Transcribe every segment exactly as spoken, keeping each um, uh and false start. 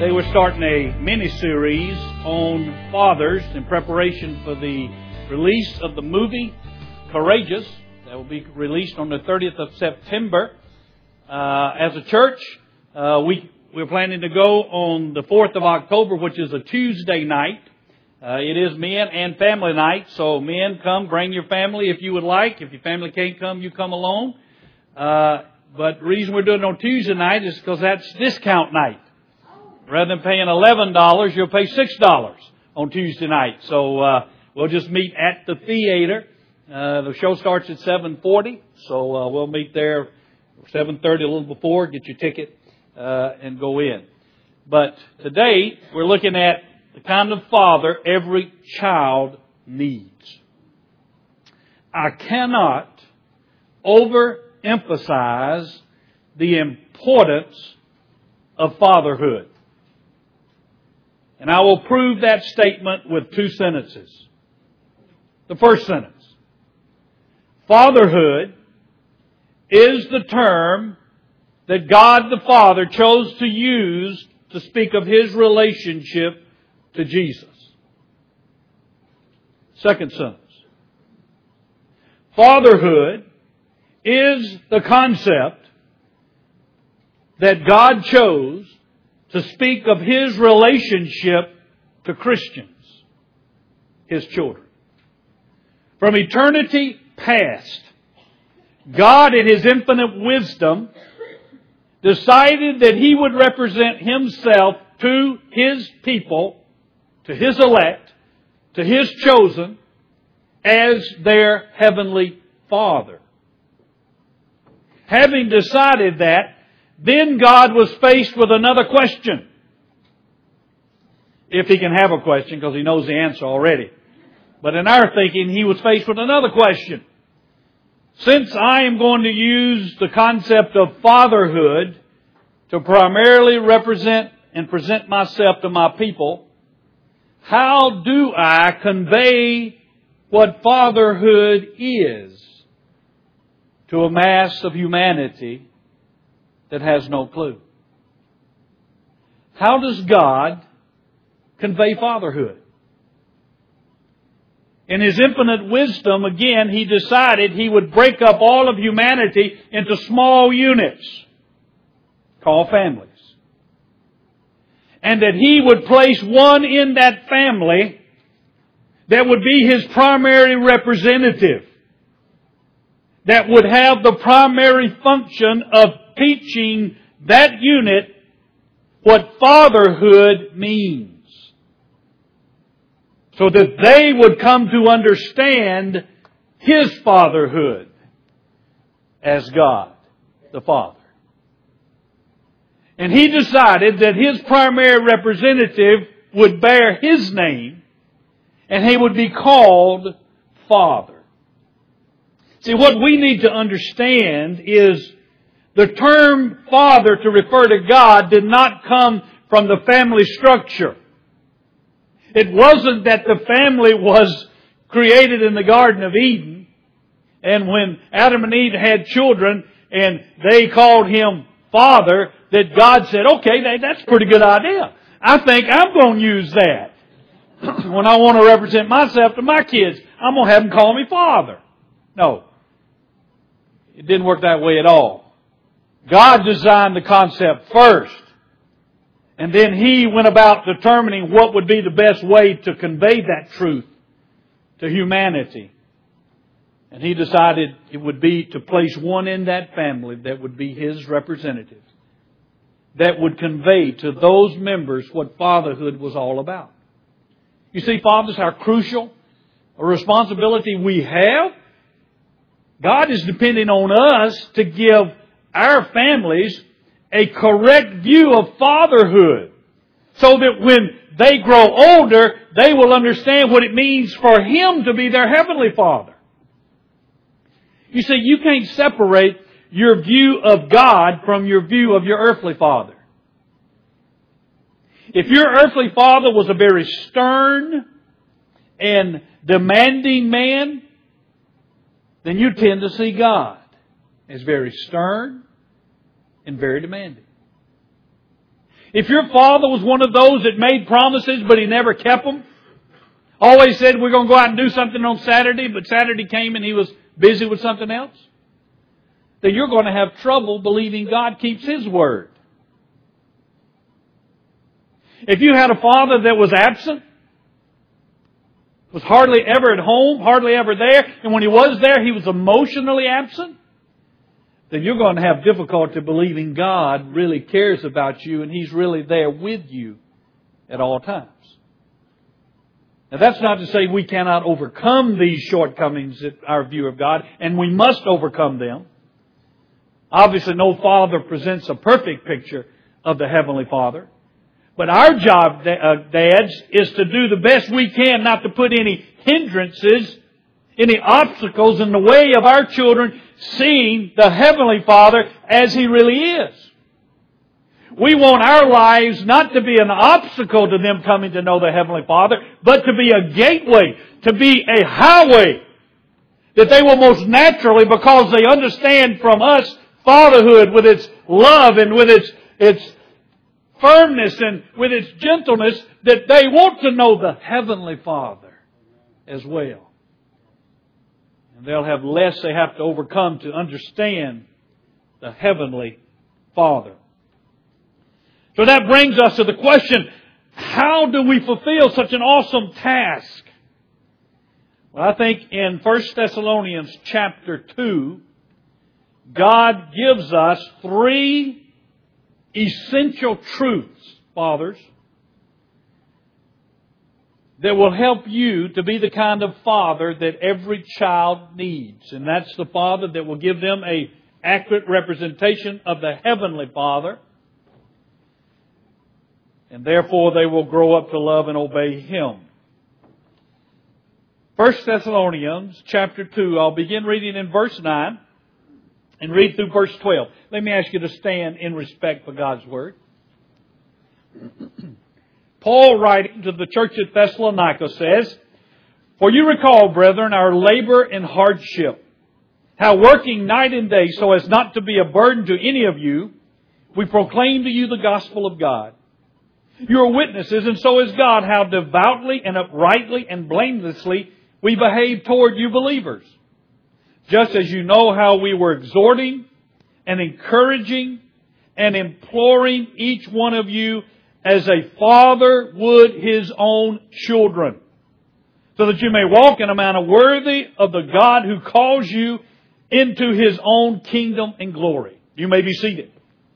Today we're starting a mini-series on fathers in preparation for the release of the movie Courageous. That will be released on the thirtieth of September. Uh, as a church, uh, we, we're planning to go on the fourth of October, which is a Tuesday night. Uh, it is men and family night, so men, come, bring your family if you would like. If your family can't come, you come alone. Uh, but the reason we're doing it on Tuesday night is because that's discount night. Rather than paying eleven dollars, you'll pay six dollars on Tuesday night. So uh, we'll just meet at the theater. Uh, the show starts at seven forty, so uh, we'll meet there seven thirty, a little before, get your ticket uh, and go in. But today we're looking at the kind of father every child needs. I cannot overemphasize the importance of fatherhood. And I will prove that statement with two sentences. The first sentence. Fatherhood is the term that God the Father chose to use to speak of His relationship to Jesus. Second sentence. Fatherhood is the concept that God chose to speak of His relationship to Christians, His children. From eternity past, God in His infinite wisdom decided that He would represent Himself to His people, to His elect, to His chosen, as their heavenly Father. Having decided that, then God was faced with another question. If He can have a question, because He knows the answer already. But in our thinking, He was faced with another question. Since I am going to use the concept of fatherhood to primarily represent and present myself to my people, how do I convey what fatherhood is to a mass of humanity that has no clue? How does God convey fatherhood? In His infinite wisdom, again, He decided He would break up all of humanity into small units called families. And that He would place one in that family that would be His primary representative, that would have the primary function of teaching that unit what fatherhood means, so that they would come to understand His fatherhood as God the Father. And He decided that His primary representative would bear His name, and He would be called Father. See, what we need to understand is the term father to refer to God did not come from the family structure. It wasn't that the family was created in the Garden of Eden, and when Adam and Eve had children and they called Him Father, that God said, okay, that's a pretty good idea. I think I'm going to use that. When I want to represent myself to my kids, I'm going to have them call me Father. No. It didn't work that way at all. God designed the concept first. And then He went about determining what would be the best way to convey that truth to humanity. And He decided it would be to place one in that family that would be His representative, that would convey to those members what fatherhood was all about. You see, fathers, how crucial a responsibility we have. God is depending on us to give our families a correct view of fatherhood, so that when they grow older, they will understand what it means for Him to be their heavenly Father. You see, you can't separate your view of God from your view of your earthly father. If your earthly father was a very stern and demanding man, then you tend to see God as very stern and very demanding. If your father was one of those that made promises but he never kept them, always said we're going to go out and do something on Saturday, but Saturday came and he was busy with something else, then you're going to have trouble believing God keeps His word. If you had a father that was absent, was hardly ever at home, hardly ever there, and when he was there he was emotionally absent, then you're going to have difficulty believing God really cares about you and He's really there with you at all times. Now that's not to say we cannot overcome these shortcomings in our view of God, and we must overcome them. Obviously no father presents a perfect picture of the Heavenly Father. But our job, dads, is to do the best we can not to put any hindrances, any obstacles in the way of our children seeing the Heavenly Father as He really is. We want our lives not to be an obstacle to them coming to know the Heavenly Father, but to be a gateway, to be a highway that they will most naturally, because they understand from us fatherhood with its love and with its its firmness and with its gentleness, that they want to know the Heavenly Father as well. And they'll have less they have to overcome to understand the Heavenly Father. So that brings us to the question, how do we fulfill such an awesome task? Well, I think in First Thessalonians chapter two, God gives us three essential truths, fathers, that will help you to be the kind of father that every child needs. And that's the father that will give them an accurate representation of the Heavenly Father. And therefore they will grow up to love and obey Him. First Thessalonians chapter two, I'll begin reading in verse nine. And read through verse twelve. Let me ask you to stand in respect for God's Word. Paul, writing to the church at Thessalonica, says, "For you recall, brethren, our labor and hardship, how working night and day so as not to be a burden to any of you, we proclaim to you the gospel of God. You are witnesses, and so is God, how devoutly and uprightly and blamelessly we behave toward you believers. Just as you know how we were exhorting and encouraging and imploring each one of you as a father would his own children, so that you may walk in a manner worthy of the God who calls you into His own kingdom and glory." You may be seated.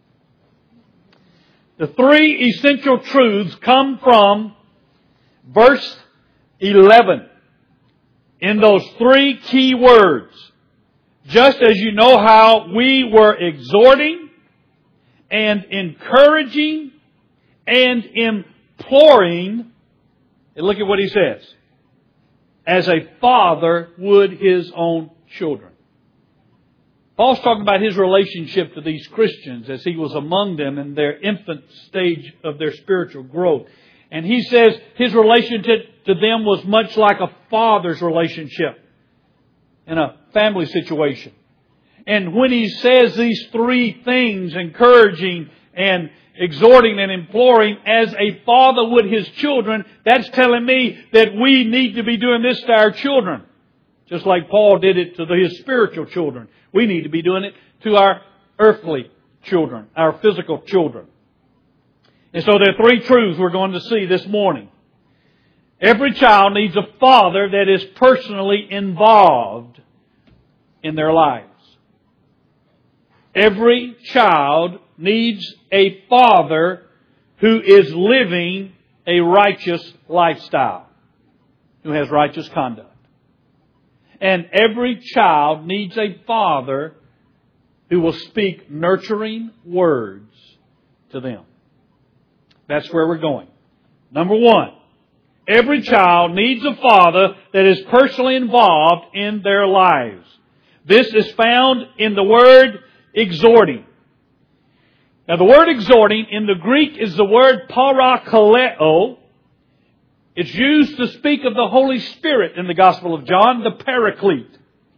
The three essential truths come from verse eleven. In those three key words, just as you know how we were exhorting and encouraging and imploring, and look at what he says, as a father would his own children. Paul's talking about his relationship to these Christians as he was among them in their infant stage of their spiritual growth. And he says his relationship to them was much like a father's relationship in a family situation. And when he says these three things, encouraging and exhorting and imploring as a father would his children, that's telling me that we need to be doing this to our children. Just like Paul did it to his spiritual children. We need to be doing it to our earthly children, our physical children. And so there are three truths we're going to see this morning. Every child needs a father that is personally involved in their lives. Every child needs a father who is living a righteous lifestyle, who has righteous conduct. And every child needs a father who will speak nurturing words to them. That's where we're going. Number one, every child needs a father that is personally involved in their lives. This is found in the word exhorting. Now the word exhorting in the Greek is the word parakaleo. It's used to speak of the Holy Spirit in the Gospel of John, the Paraclete.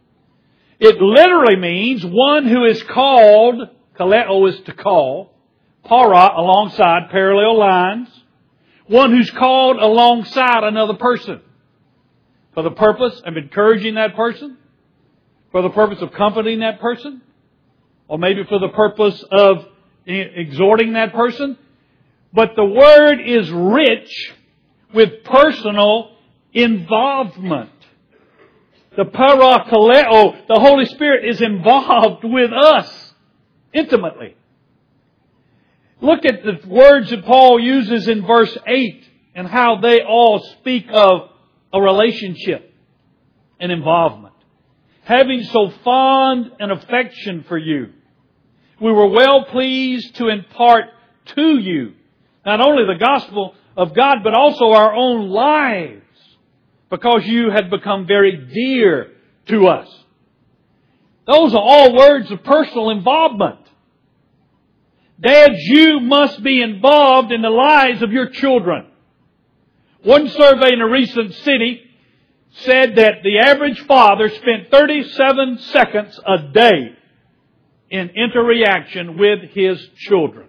It literally means one who is called, kaleo is to call, Para, alongside, parallel lines. One who's called alongside another person. For the purpose of encouraging that person. For the purpose of comforting that person. Or maybe for the purpose of exhorting that person. But the word is rich with personal involvement. The parakaleo, the Holy Spirit, is involved with us intimately. Look at the words that Paul uses in verse eight and how they all speak of a relationship and involvement. Having so fond an affection for you, we were well pleased to impart to you not only the gospel of God, but also our own lives, because you had become very dear to us. Those are all words of personal involvement. Dads, you must be involved in the lives of your children. One survey in a recent city said that the average father spent thirty-seven seconds a day in interaction with his children.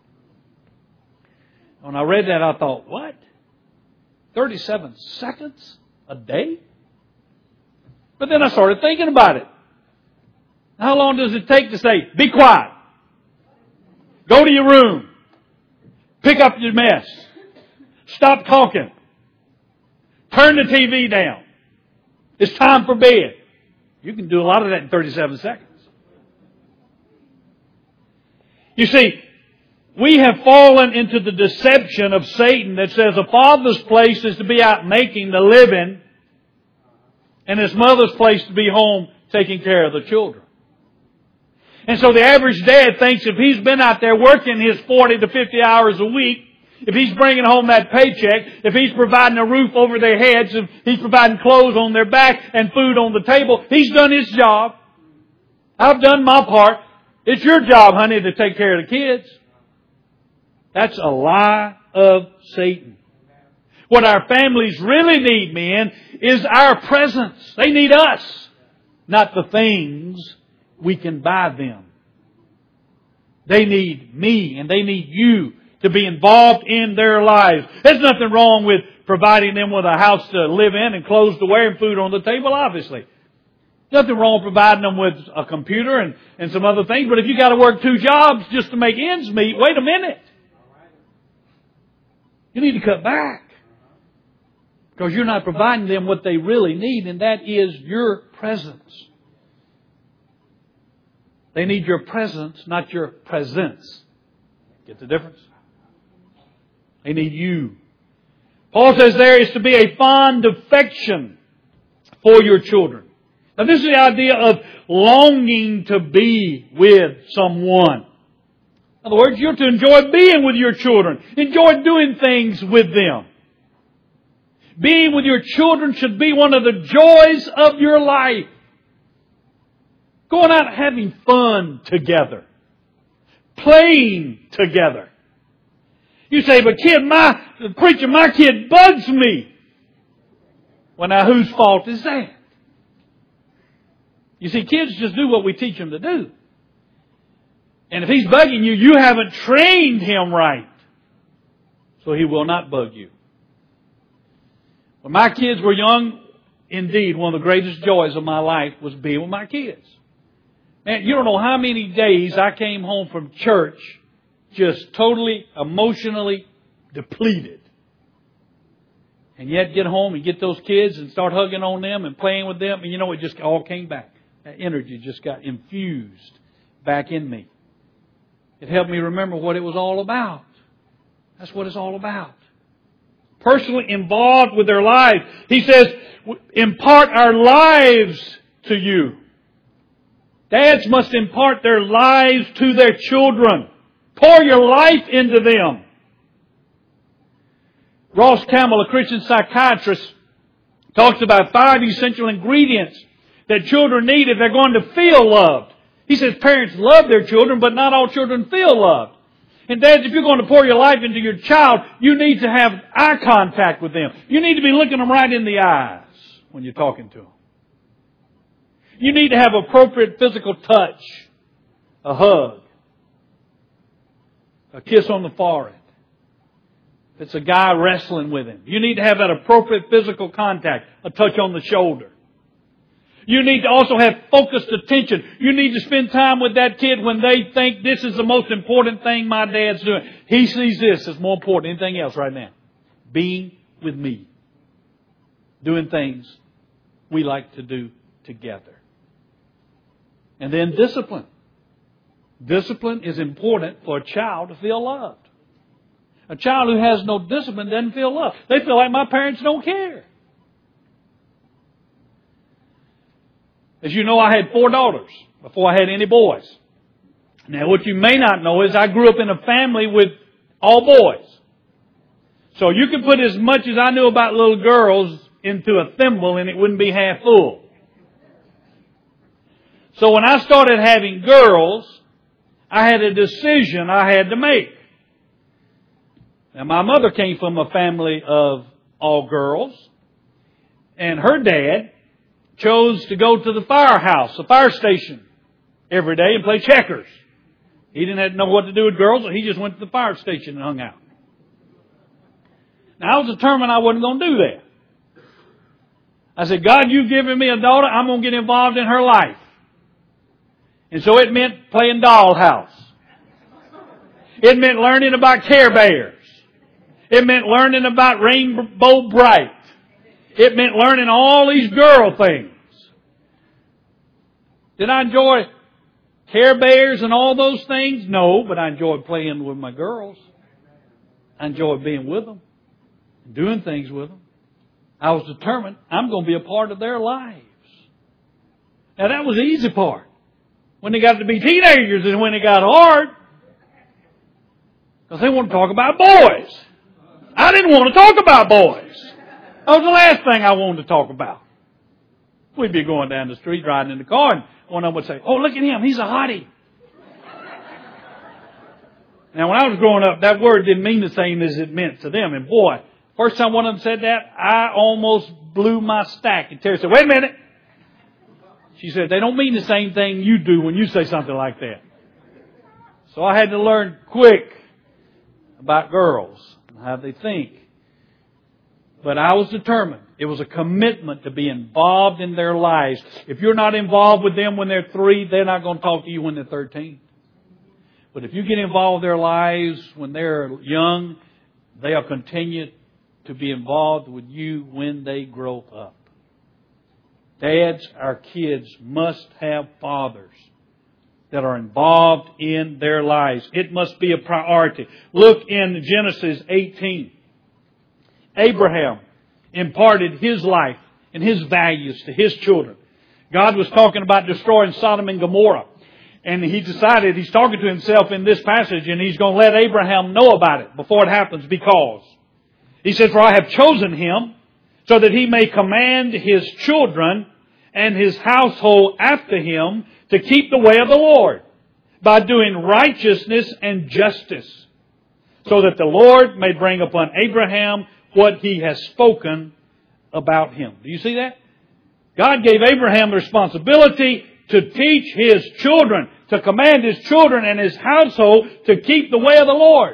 When I read that, I thought, what? thirty-seven seconds a day? But then I started thinking about it. How long does it take to say, be quiet? Go to your room. Pick up your mess. Stop talking. Turn the T V down. It's time for bed. You can do a lot of that in thirty-seven seconds. You see, we have fallen into the deception of Satan that says a father's place is to be out making the living and his mother's place to be home taking care of the children. And so the average dad thinks if he's been out there working his forty to fifty hours a week, if he's bringing home that paycheck, if he's providing a roof over their heads, if he's providing clothes on their back and food on the table, he's done his job. I've done my part. It's your job, honey, to take care of the kids. That's a lie of Satan. What our families really need, men, is our presence. They need us, not the things we can buy them. They need me and they need you to be involved in their lives. There's nothing wrong with providing them with a house to live in and clothes to wear and food on the table, obviously. Nothing wrong with providing them with a computer and, and some other things. But if you got to work two jobs just to make ends meet, wait a minute. You need to cut back. Because you're not providing them what they really need, and that is your presence. They need your presence, not your presence. Get the difference? They need you. Paul says there is to be a fond affection for your children. Now this is the idea of longing to be with someone. In other words, you're to enjoy being with your children. Enjoy doing things with them. Being with your children should be one of the joys of your life. Going out and having fun together. Playing together. You say, but kid, my, preacher, my kid bugs me. Well, now whose fault is that? You see, kids just do what we teach them to do. And if he's bugging you, you haven't trained him right. So he will not bug you. When my kids were young, indeed, one of the greatest joys of my life was being with my kids. Man, you don't know how many days I came home from church just totally emotionally depleted. And yet get home and get those kids and start hugging on them and playing with them. And you know, it just all came back. That energy just got infused back in me. It helped me remember what it was all about. That's what it's all about. Personally involved with their lives. He says, impart our lives to you. Dads must impart their lives to their children. Pour your life into them. Ross Campbell, a Christian psychiatrist, talks about five essential ingredients that children need if they're going to feel loved. He says parents love their children, but not all children feel loved. And dads, if you're going to pour your life into your child, you need to have eye contact with them. You need to be looking them right in the eyes when you're talking to them. You need to have appropriate physical touch, a hug. A kiss on the forehead. If it's a guy wrestling with him, you need to have that appropriate physical contact. A touch on the shoulder. You need to also have focused attention. You need to spend time with that kid when they think this is the most important thing my dad's doing. He sees this as more important than anything else right now. Being with me. Doing things we like to do together. And then discipline. Discipline is important for a child to feel loved. A child who has no discipline doesn't feel loved. They feel like my parents don't care. As you know, I had four daughters before I had any boys. Now, what you may not know is I grew up in a family with all boys. So you can put as much as I knew about little girls into a thimble and it wouldn't be half full. So when I started having girls, I had a decision I had to make. Now, my mother came from a family of all girls, and her dad chose to go to the firehouse, the fire station, every day and play checkers. He didn't have to know what to do with girls, so he just went to the fire station and hung out. Now, I was determined I wasn't going to do that. I said, God, you've given me a daughter, I'm going to get involved in her life. And so it meant playing dollhouse. It meant learning about Care Bears. It meant learning about Rainbow Bright. It meant learning all these girl things. Did I enjoy Care Bears and all those things? No, but I enjoyed playing with my girls. I enjoyed being with them, doing things with them. I was determined I'm going to be a part of their lives. Now that was the easy part. When they got to be teenagers is when it got hard. Because they want to talk about boys. I didn't want to talk about boys. That was the last thing I wanted to talk about. We'd be going down the street riding in the car and one of them would say, oh, look at him, he's a hottie. Now when I was growing up, that word didn't mean the same as it meant to them. And boy, first time one of them said that, I almost blew my stack. And Terry said, wait a minute. She said, they don't mean the same thing you do when you say something like that. So I had to learn quick about girls and how they think. But I was determined. It was a commitment to be involved in their lives. If you're not involved with them when they're three, they're not going to talk to you when they're thirteen. But if you get involved in their lives when they're young, they'll continue to be involved with you when they grow up. Dads, our kids must have fathers that are involved in their lives. It must be a priority. Look in Genesis eighteen. Abraham imparted his life and his values to his children. God was talking about destroying Sodom and Gomorrah. And he decided, he's talking to himself in this passage, and he's going to let Abraham know about it before it happens, because he says, for I have chosen him so that he may command his children and his household after him to keep the way of the Lord by doing righteousness and justice, so that the Lord may bring upon Abraham what he has spoken about him. Do you see that? God gave Abraham the responsibility to teach his children, to command his children and his household to keep the way of the Lord.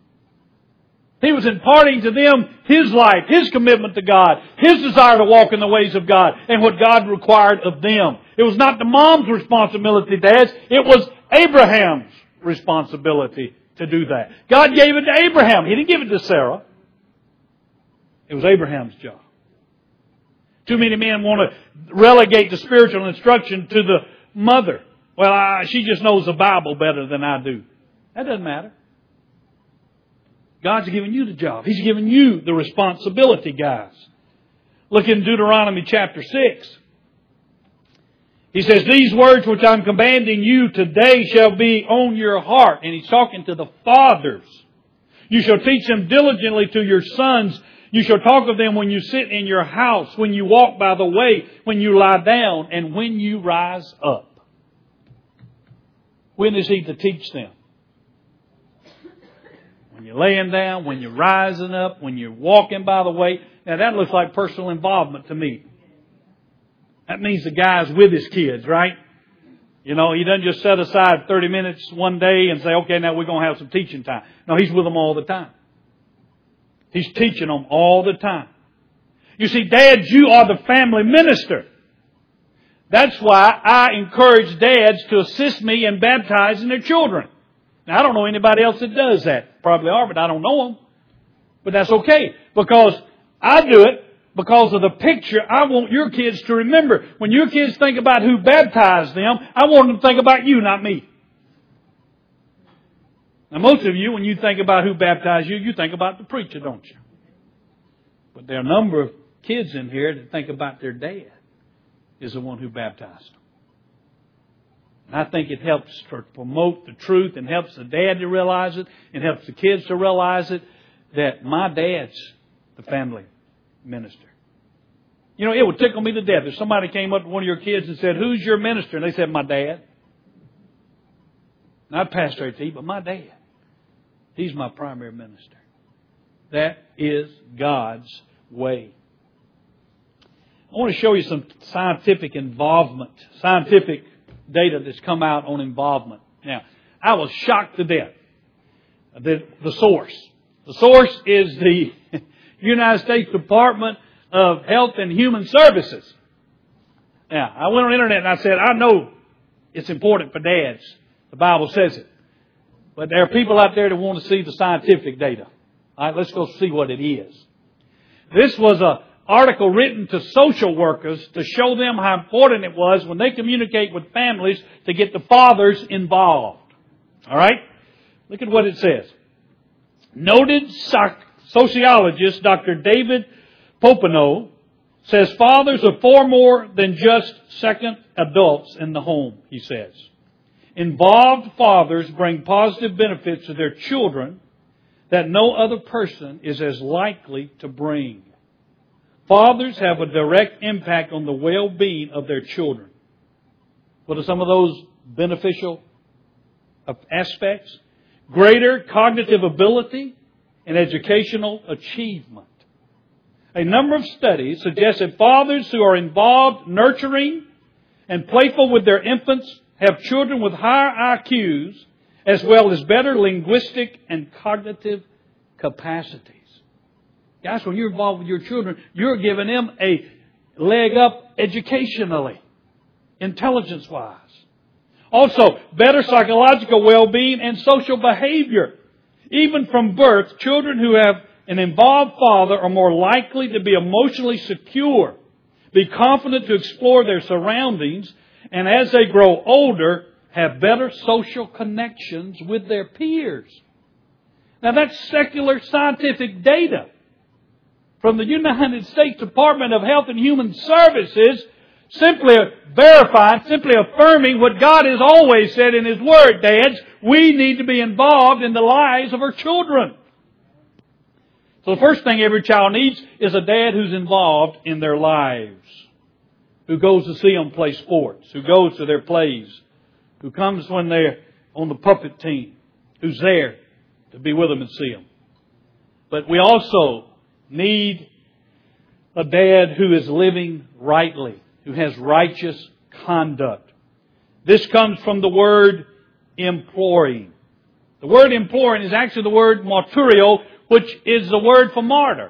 He was imparting to them his life, his commitment to God, his desire to walk in the ways of God, and what God required of them. It was not the mom's responsibility, dads. It was Abraham's responsibility to do that. God gave it to Abraham. He didn't give it to Sarah. It was Abraham's job. Too many men want to relegate the spiritual instruction to the mother. Well, I, she just knows the Bible better than I do. That doesn't matter. God's given you the job. He's given you the responsibility, guys. Look in Deuteronomy chapter six. He says, these words which I'm commanding you today shall be on your heart. And he's talking to the fathers. You shall teach them diligently to your sons. You shall talk of them when you sit in your house, when you walk by the way, when you lie down, and when you rise up. When is he to teach them? When you're laying down, when you're rising up, when you're walking by the way. Now that looks like personal involvement to me. That means the guy's with his kids, right? You know, He doesn't just set aside thirty minutes one day and say, okay, now we're going to have some teaching time. No, He's with them all the time. He's teaching them all the time. You see, dads, you are the family minister. That's why I encourage dads to assist me in baptizing their children. Now, I don't know anybody else that does that. Probably are, but I don't know them. But that's okay, because I do it because of the picture I want your kids to remember. When your kids think about who baptized them, I want them to think about you, not me. Now, most of you, when you think about who baptized you, you think about the preacher, don't you? But there are a number of kids in here that think about their dad is the one who baptized them. And I think it helps to promote the truth and helps the dad to realize it and helps the kids to realize it, that my dad's the family minister. You know, it would tickle me to death if somebody came up to one of your kids and said, who's your minister? And they said, my dad. Not Pastor A T, but my dad. He's my primary minister. That is God's way. I want to show you some scientific involvement, scientific data that's come out on involvement. Now, I was shocked to death. The, the source. The source is the United States Department of Health and Human Services. Now, I went on the internet and I said, I know it's important for dads. The Bible says it. But there are people out there that want to see the scientific data. All right, let's go see what it is. This was an article written to social workers to show them how important it was when they communicate with families to get the fathers involved. All right? Look at what it says. Noted sociologist Doctor David Popenoe says fathers are far more than just second adults in the home, he says. Involved fathers bring positive benefits to their children that no other person is as likely to bring. Fathers have a direct impact on the well-being of their children. What are some of those beneficial aspects? Greater cognitive ability and educational achievement. A number of studies suggest that fathers who are involved, nurturing, and playful with their infants have children with higher I Qs as well as better linguistic and cognitive capacities. Guys, when you're involved with your children, you're giving them a leg up educationally, intelligence-wise. Also, better psychological well-being and social behavior. Even from birth, children who have an involved father are more likely to be emotionally secure, be confident to explore their surroundings, and as they grow older, have better social connections with their peers. Now, that's secular scientific data from the United States Department of Health and Human Services, simply verifying, simply affirming what God has always said in His Word. Dads, we need to be involved in the lives of our children. So the first thing every child needs is a dad who's involved in their lives, who goes to see them play sports, who goes to their plays, who comes when they're on the puppet team, who's there to be with them and see them. But we also need a dad who is living rightly, who has righteous conduct. This comes from the word imploring. The word imploring is actually the word martyrio, which is the word for martyr.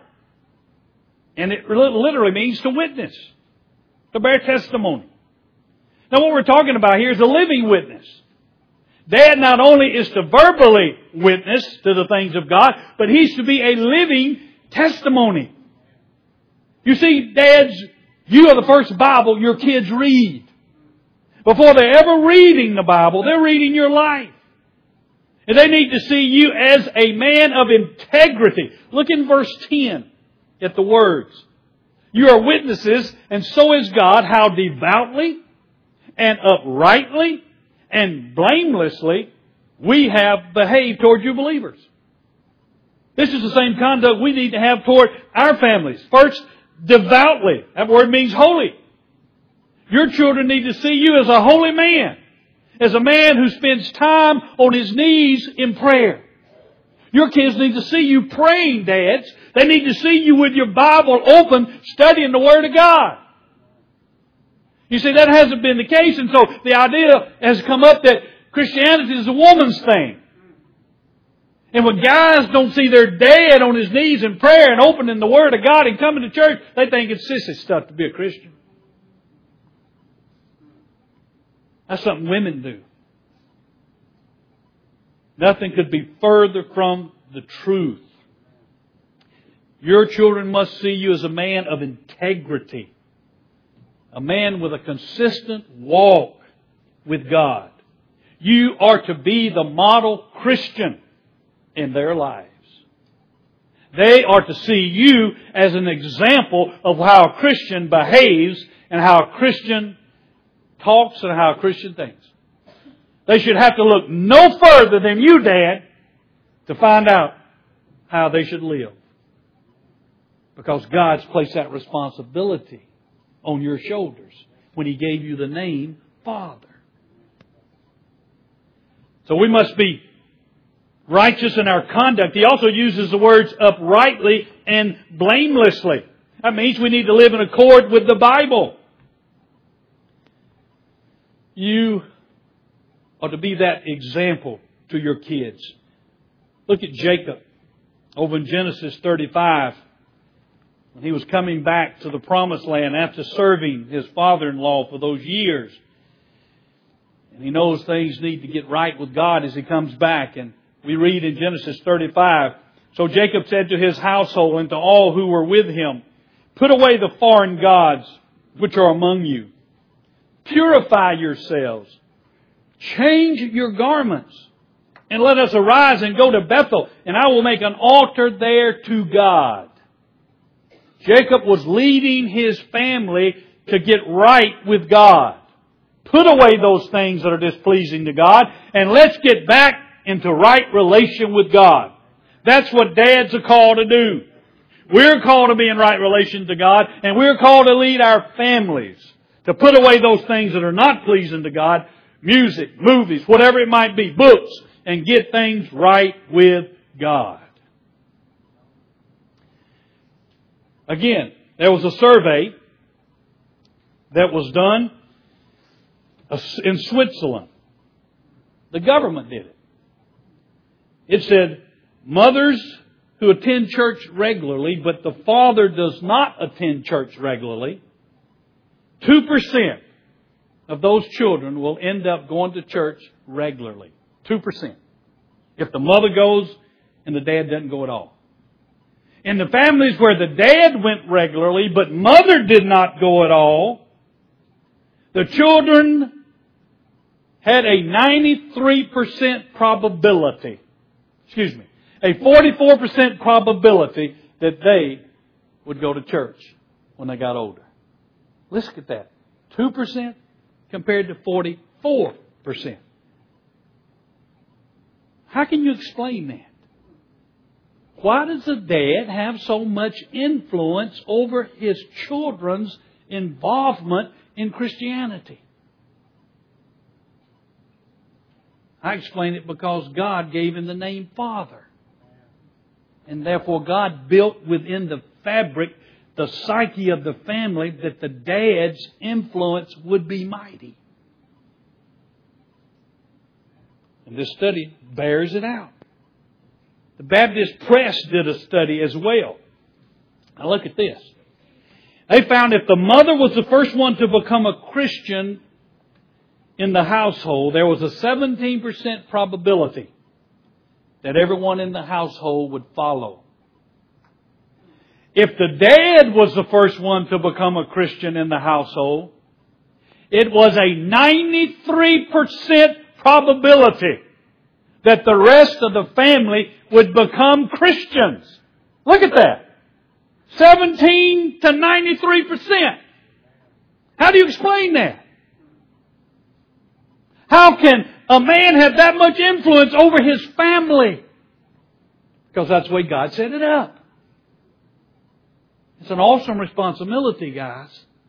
And it literally means to witness, to bear testimony. Now what we're talking about here is a living witness. Dad not only is to verbally witness to the things of God, but he's to be a living testimony. You see, dads, you are the first Bible your kids read. Before they're ever reading the Bible, they're reading your life. And they need to see you as a man of integrity. Look in verse ten at the words. You are witnesses, and so is God, how devoutly and uprightly and blamelessly we have behaved toward you believers. This is the same conduct we need to have toward our families. First, devoutly. That word means holy. Your children need to see you as a holy man, as a man who spends time on his knees in prayer. Your kids need to see you praying, dads. They need to see you with your Bible open, studying the Word of God. You see, that hasn't been the case, and so the idea has come up that Christianity is a woman's thing. And when guys don't see their dad on his knees in prayer and opening the Word of God and coming to church, they think it's sissy stuff to be a Christian. That's something women do. Nothing could be further from the truth. Your children must see you as a man of integrity. A man with a consistent walk with God. You are to be the model Christian in their lives. They are to see you as an example of how a Christian behaves and how a Christian talks and how a Christian thinks. They should have to look no further than you, Dad, to find out how they should live. Because God's placed that responsibility on your shoulders when He gave you the name Father. So we must be righteous in our conduct. He also uses the words uprightly and blamelessly. That means we need to live in accord with the Bible. You are to be that example to your kids. Look at Jacob over in Genesis thirty-five. When he was coming back to the Promised Land after serving his father-in-law for those years. And he knows things need to get right with God as he comes back. And we read in Genesis thirty-five, so Jacob said to his household and to all who were with him, put away the foreign gods which are among you. Purify yourselves. Change your garments. And let us arise and go to Bethel. And I will make an altar there to God. Jacob was leading his family to get right with God. Put away those things that are displeasing to God. And let's get back into right relation with God. That's what dads are called to do. We're called to be in right relation to God. And we're called to lead our families. To put away those things that are not pleasing to God. Music, movies, whatever it might be. Books. And get things right with God. Again, there was a survey that was done in Switzerland. The government did it. It said, mothers who attend church regularly, but the father does not attend church regularly, two percent of those children will end up going to church regularly. two percent. If the mother goes and the dad doesn't go at all. In the families where the dad went regularly, but mother did not go at all, the children had a ninety-three percent probability, excuse me, a forty-four percent probability that they would go to church when they got older. Let's at that. two percent compared to forty-four percent. How can you explain that? Why does the dad have so much influence over his children's involvement in Christianity? I explain it because God gave him the name Father. And therefore God built within the fabric, the psyche of the family, that the dad's influence would be mighty. And this study bears it out. The Baptist Press did a study as well. Now look at this. They found if the mother was the first one to become a Christian in the household, there was a seventeen percent probability that everyone in the household would follow. If the dad was the first one to become a Christian in the household, it was a ninety-three percent probability that the rest of the family would become Christians. Look at that. seventeen to ninety-three percent. How do you explain that? How can a man have that much influence over his family? Because that's the way God set it up. It's an awesome responsibility, guys,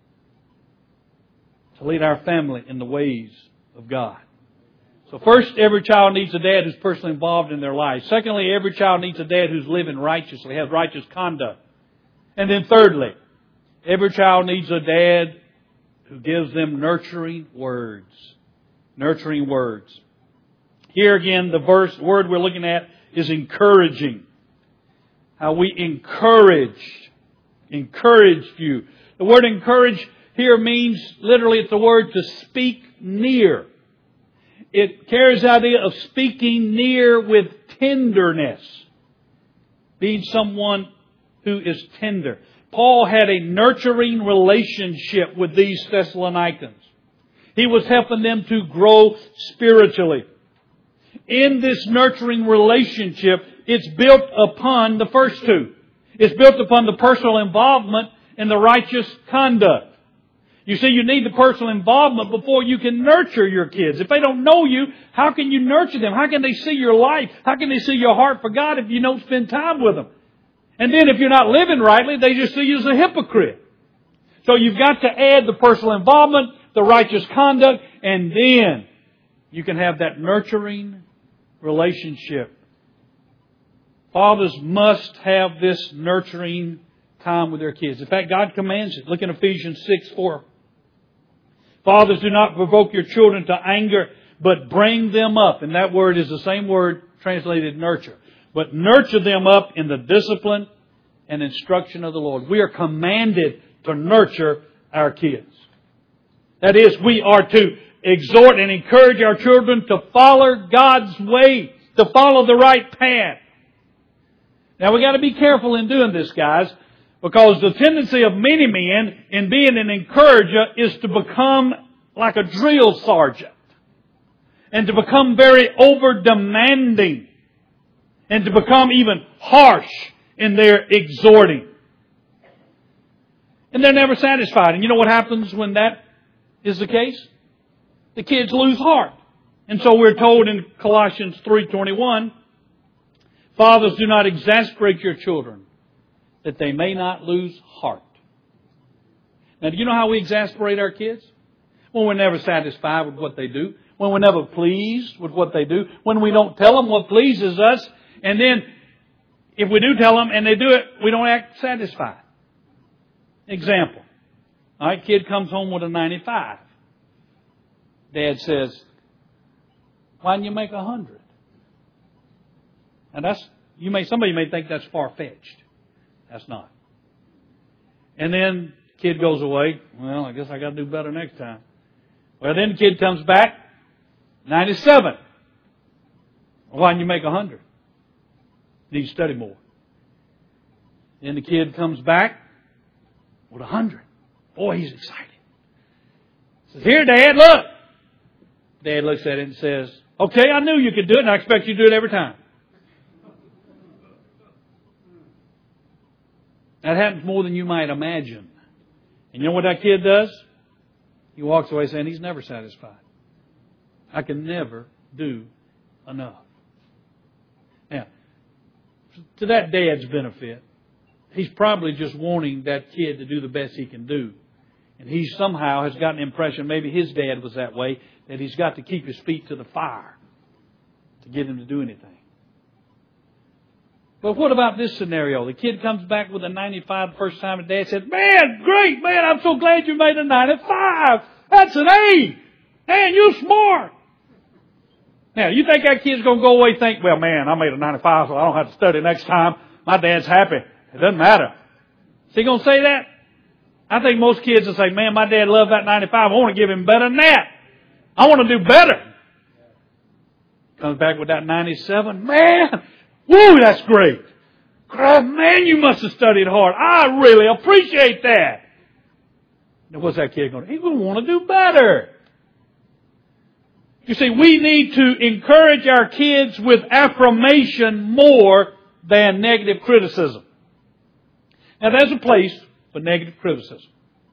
to lead our family in the ways of God. So first, every child needs a dad who's personally involved in their life. Secondly, every child needs a dad who's living righteously, has righteous conduct. And then thirdly, every child needs a dad who gives them nurturing words. Nurturing words. Here again, the verse, word we're looking at is encouraging. How we encourage. Encouraged you. The word encourage here means, literally, it's the word to speak near. It carries the idea of speaking near with tenderness. Being someone who is tender. Paul had a nurturing relationship with these Thessalonians. He was helping them to grow spiritually. In this nurturing relationship, it's built upon the first two. It's built upon the personal involvement and the righteous conduct. You see, you need the personal involvement before you can nurture your kids. If they don't know you, how can you nurture them? How can they see your life? How can they see your heart for God if you don't spend time with them? And then if you're not living rightly, they just see you as a hypocrite. So you've got to add the personal involvement, the righteous conduct, and then you can have that nurturing relationship. Fathers must have this nurturing time with their kids. In fact, God commands it. Look in Ephesians six four. Fathers, do not provoke your children to anger, but bring them up. And that word is the same word translated nurture. But nurture them up in the discipline and instruction of the Lord. We are commanded to nurture our kids. That is, we are to exhort and encourage our children to follow God's way, to follow the right path. Now, we got to be careful in doing this, guys, because the tendency of many men in being an encourager is to become like a drill sergeant and to become very over-demanding and to become even harsh in their exhorting. And they're never satisfied. And you know what happens when that is the case? The kids lose heart. And so we're told in Colossians three twenty-one, fathers, do not exasperate your children, that they may not lose heart. Now, do you know how we exasperate our kids? When we're never satisfied with what they do. When we're never pleased with what they do. When we don't tell them what pleases us. And then, if we do tell them and they do it, we don't act satisfied. Example. All right, kid comes home with a ninety-five. Dad says, why didn't you make a hundred? And that's, you may, somebody may think that's far-fetched. That's not. And then kid goes away. Well, I guess I got to do better next time. Well, then the kid comes back, ninety-seven. Why didn't you make a hundred? Need to study more. Then the kid comes back with a hundred. Boy, he's excited. Says, here, Dad, look. Dad looks at it and says, okay, I knew you could do it, and I expect you to do it every time. That happens more than you might imagine. And you know what that kid does? He walks away saying, he's never satisfied. I can never do enough. Now, to that dad's benefit, he's probably just wanting that kid to do the best he can do. And he somehow has got an impression, maybe his dad was that way, that he's got to keep his feet to the fire to get him to do anything. But what about this scenario? The kid comes back with a ninety-five the first time, and Dad says, man, great, man, I'm so glad you made a ninety-five. That's an A. Man, you're smart. Now, you think that kid's going to go away and think, well, man, I made a ninety-five, so I don't have to study next time. My dad's happy. It doesn't matter. Is he going to say that? I think most kids will say, man, my dad loved that ninety-five. I want to give him better than that. I want to do better. Comes back with that ninety-seven. Man, woo, that's great. Man, you must have studied hard. I really appreciate that. Now, what's that kid going to do? He's going to want to do better. You see, we need to encourage our kids with affirmation more than negative criticism. Now, there's a place for negative criticism.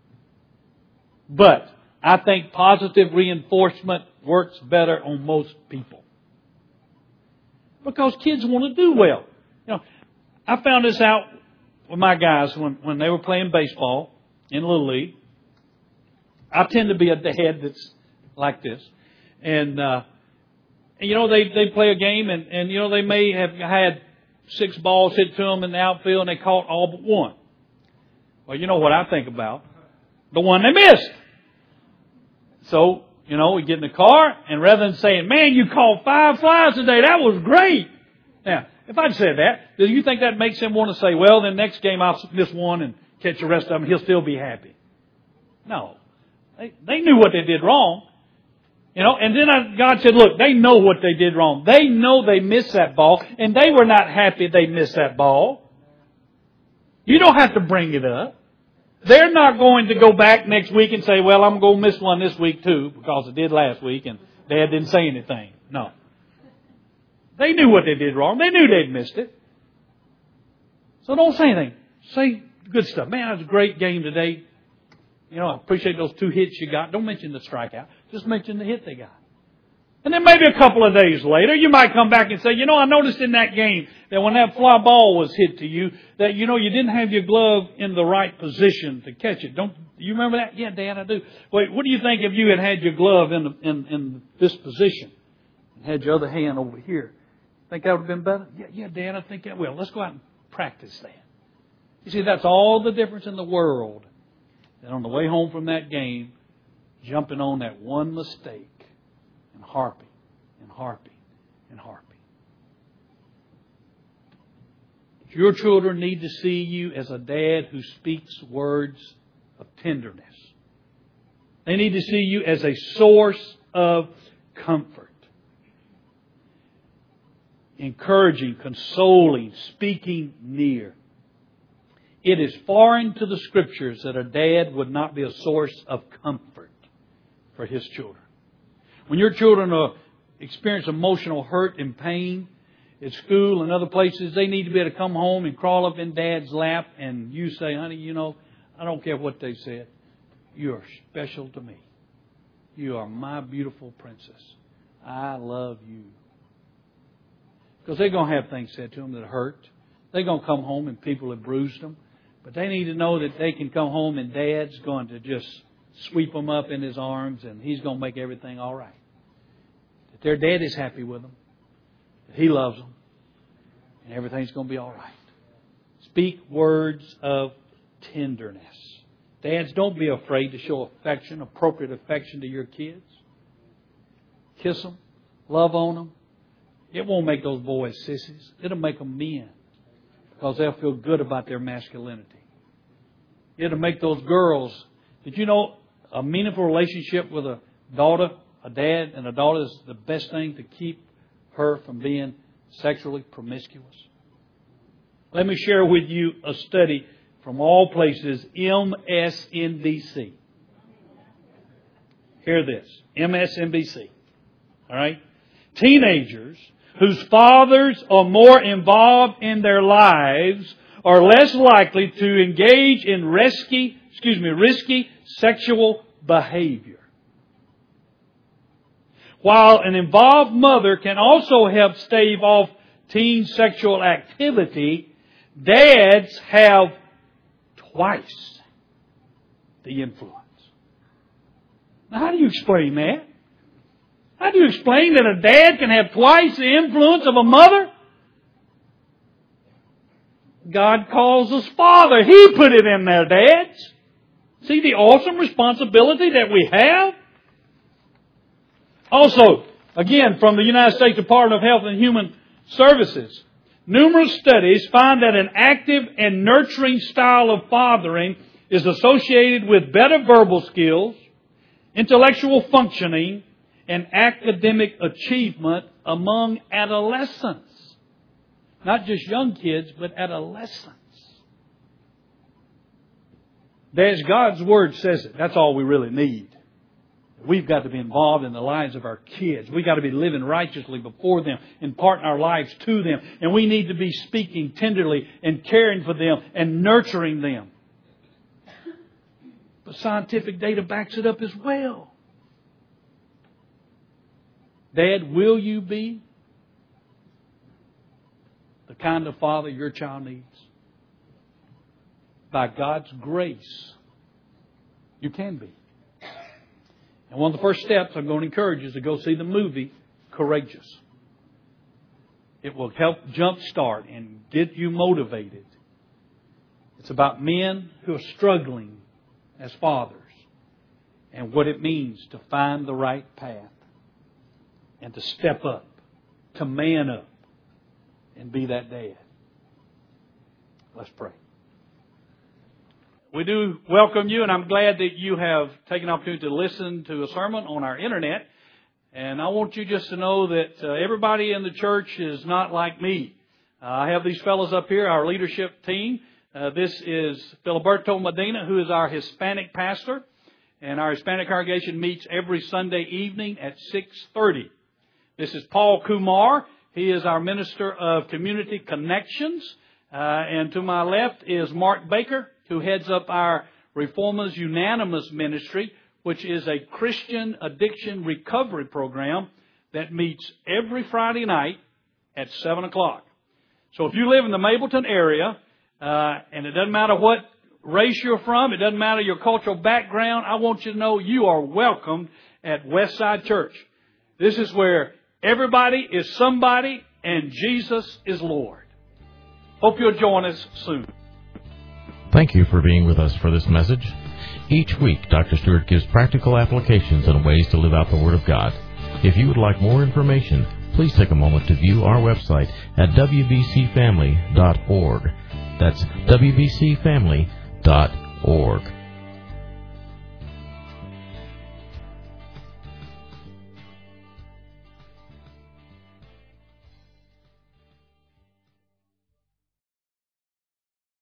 But I think positive reinforcement works better on most people. Because kids want to do well. You know, I found this out with my guys when, when they were playing baseball in Little League. I tend to be a dad that's like this. And, uh, and you know, they, they play a game and, and, you know, they may have had six balls hit to them in the outfield and they caught all but one. Well, you know what I think about? The one they missed. So, you know, we get in the car, and rather than saying, man, you caught five flies today, that was great. Now, if I'd said that, do you think that makes him want to say, well, then next game I'll miss one and catch the rest of them, he'll still be happy? No. They, they knew what they did wrong. You know, and then I, God said, look, they know what they did wrong. They know they missed that ball, and they were not happy they missed that ball. You don't have to bring it up. They're not going to go back next week and say, well, I'm going to miss one this week too, because it did last week, and Dad didn't say anything. No. They knew what they did wrong. They knew they'd missed it. So don't say anything. Say good stuff. Man, that was a great game today. You know, I appreciate those two hits you got. Don't mention the strikeout. Just mention the hit they got. And then maybe a couple of days later, you might come back and say, you know, I noticed in that game that when that fly ball was hit to you, that, you know, you didn't have your glove in the right position to catch it. Don't you remember that? Yeah, Dad, I do. Wait, what do you think if you had had your glove in, the, in, in this position and had your other hand over here? Think that would have been better? Yeah, yeah, Dad, I think that will. Let's go out and practice that. You see, that's all the difference in the world. And on the way home from that game, jumping on that one mistake and harping and harping and harping. Your children need to see you as a dad who speaks words of tenderness. They need to see you as a source of comfort. Encouraging, consoling, speaking near. It is foreign to the Scriptures that a dad would not be a source of comfort for his children. When your children are, experience emotional hurt and pain at school and other places, they need to be able to come home and crawl up in Dad's lap and you say, honey, you know, I don't care what they said. You are special to me. You are my beautiful princess. I love you. Because they're going to have things said to them that hurt. They're going to come home and people have bruised them. But they need to know that they can come home and Dad's going to just sweep them up in His arms and He's going to make everything all right. That their dad is happy with them. That He loves them. And everything's going to be all right. Speak words of tenderness. Dads, don't be afraid to show affection, appropriate affection to your kids. Kiss them. Love on them. It won't make those boys sissies. It'll make them men. Because they'll feel good about their masculinity. It'll make those girls... Did you know a meaningful relationship with a daughter, a dad and a daughter is the best thing to keep her from being sexually promiscuous? Let me share with you a study from all places, M S N B C. Hear this, M S N B C. All right? Teenagers whose fathers are more involved in their lives are less likely to engage in risky, excuse me, risky sexual behavior. While an involved mother can also help stave off teen sexual activity, dads have twice the influence. Now, how do you explain that? How do you explain that a dad can have twice the influence of a mother? God calls us Father. He put it in there, dads. See the awesome responsibility that we have? Also, again, from the United States Department of Health and Human Services, numerous studies find that an active and nurturing style of fathering is associated with better verbal skills, intellectual functioning, and academic achievement among adolescents. Not just young kids, but adolescents. As God's Word says it, that's all we really need. We've got to be involved in the lives of our kids. We've got to be living righteously before them, imparting our lives to them. And we need to be speaking tenderly and caring for them and nurturing them. But scientific data backs it up as well. Dad, will you be the kind of father your child needs? By God's grace, you can be. And one of the first steps I'm going to encourage you is to go see the movie Courageous. It will help jumpstart and get you motivated. It's about men who are struggling as fathers. and what it means to find the right path and to step up, to man up, and be that dad. Let's pray. We do welcome you, and I'm glad that you have taken the opportunity to listen to a sermon on our internet. And I want you just to know that uh, everybody in the church is not like me. Uh, I have these fellows up here, our leadership team. Uh, this is Filiberto Medina, who is our Hispanic pastor. And our Hispanic congregation meets every Sunday evening at six thirty. This is Paul Kumar. He is our Minister of Community Connections. Uh, and to my left is Mark Baker, who heads up our Reformers Unanimous Ministry, which is a Christian addiction recovery program that meets every Friday night at seven o'clock. So if you live in the Mableton area, uh, and it doesn't matter what race you're from, it doesn't matter your cultural background, I want you to know you are welcome at Westside Church. This is where everybody is somebody and Jesus is Lord. Hope you'll join us soon. Thank you for being with us for this message. Each week, Doctor Stewart gives practical applications and ways to live out the Word of God. If you would like more information, please take a moment to view our website at w b c family dot org. That's w b c family dot org.